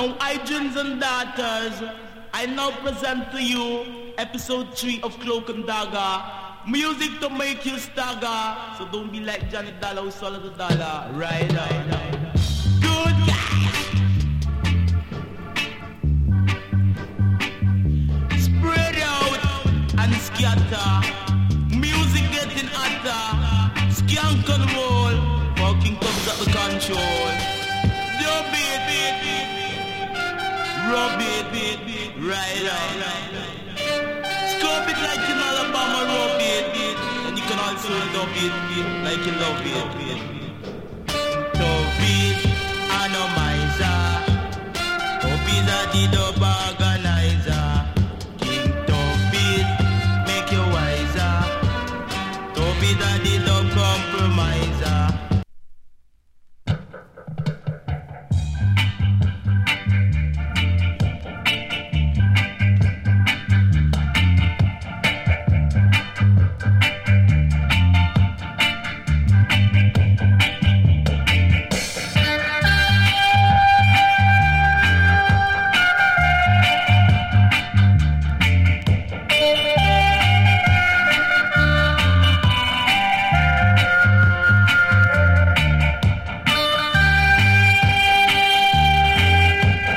Now, hygiens and daughters, I now present to you episode 3 of Cloak and Dagger. Music to make you stagger. So don't be like Johnny Dollar who swallowed the dollar. Right. Good guy. Spread out and scatter. Music getting hotter. Skank and roll. Walking comes at the control. Dub it. Rub it. Right. Scope it like in Alabama, rub it. And you can also dub it like you love it. Dub it, Anomizer. Dub it,